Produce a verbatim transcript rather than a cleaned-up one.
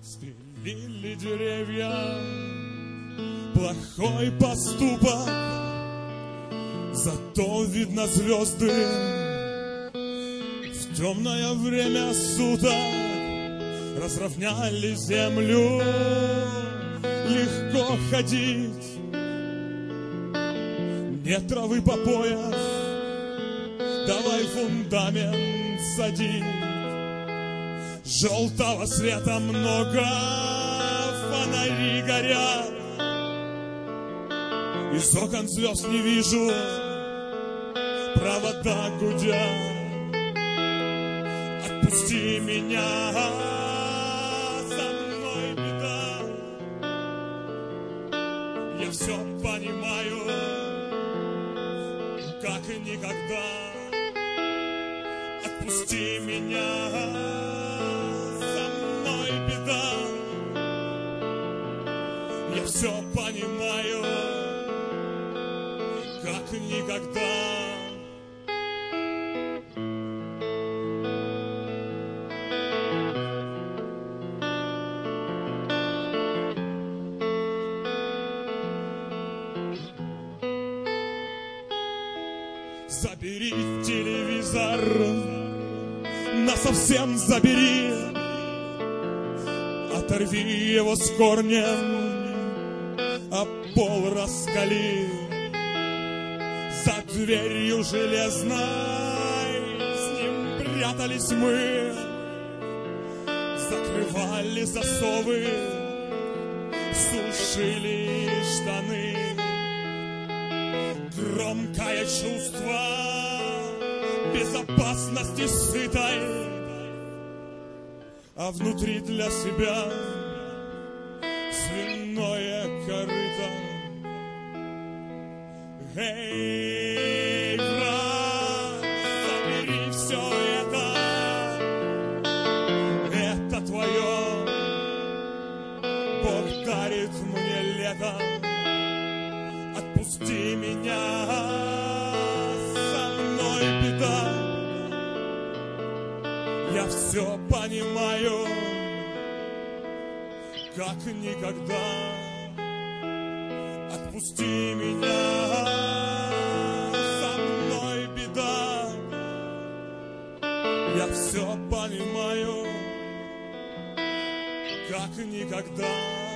Спилили деревья, плохой поступок, зато видно звезды в темное время суток. Разровняли землю, легко ходить, нет травы по пояс, давай фундамент садить. Желтого света много, фонари горят, из окон звезд не вижу, провода гудят. Отпусти меня, со мной беда. Я все понимаю, как и никогда. Отпусти меня, со мной беда. Я все понимаю, как и никогда. Забери телевизор, насовсем забери, оторви его с корнем, а пол раскали. За дверью железной с ним прятались мы, закрывали засовы, сушили штаны. Громкое чувство безопасности сытой, а внутри для себя свиное корыто. Эй, брат, забери все это, это твое, Бог дарит мне лето. Отпусти меня, со мной беда. Я все понимаю, как никогда. Отпусти меня, со мной беда. Я все понимаю, как никогда.